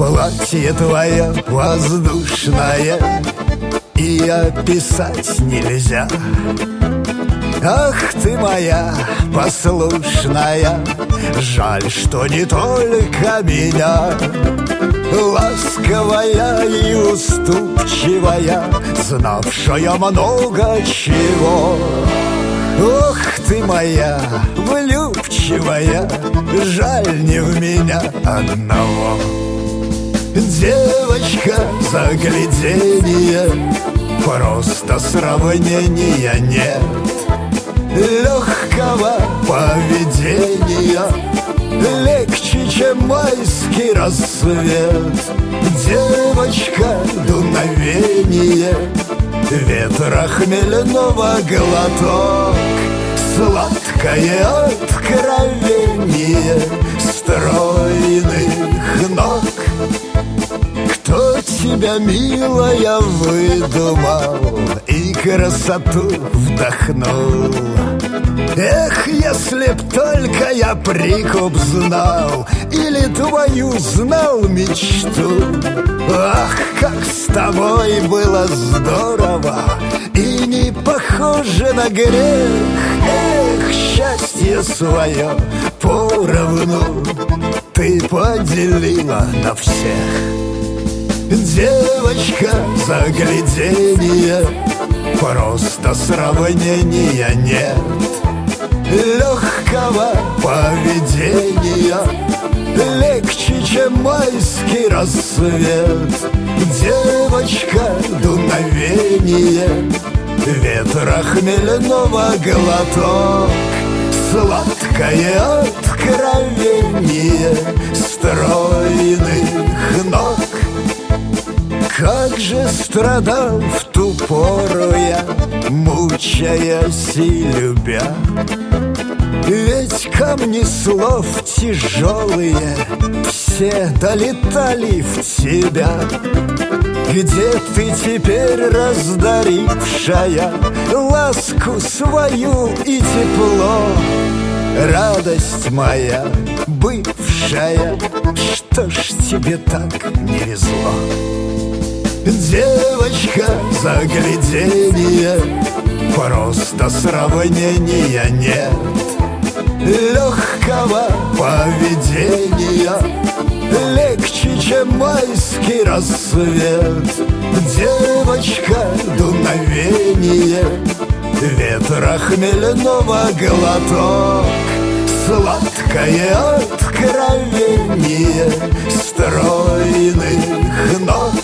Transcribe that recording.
Платье твое воздушное и описать нельзя. Ах ты моя послушная, жаль, что не только меня. Ласковая и уступчивая, знавшая много чего. Ох ты моя влюбчивая, жаль не в меня одного. Девочка загляденье, просто сравнения нет. Легкого поведения, легче, чем майский рассвет. Девочка дуновение, ветра хмельного глоток. Сладкое откровение стройных ног. Кто тебя, милая, выдумал и красоту вдохнул? Эх, если б только я прикуп знал, или твою знал мечту. Ах, как с тобой было здорово и не похоже на грех. Эх, счастье свое поровну ты поделила на всех. Девочка загляденье, просто сравнения нет. Легкого поведения, легче, чем майский рассвет. Девочка дуновение, ветра хмельного глоток. Сладкое откровение стройных ног. Как же страдал в ту пору я, мучаясь и любя. Ведь камни слов тяжелые все долетали в тебя. Где ты теперь, раздарившая ласку свою и тепло? Радость моя бывшая, что ж тебе так не везло? Девочка загляденье, просто сравнения нет. Легкого поведения, легче, чем майский рассвет. Девочка дуновение, ветра хмельного глоток. Сладкое откровение стройных ног.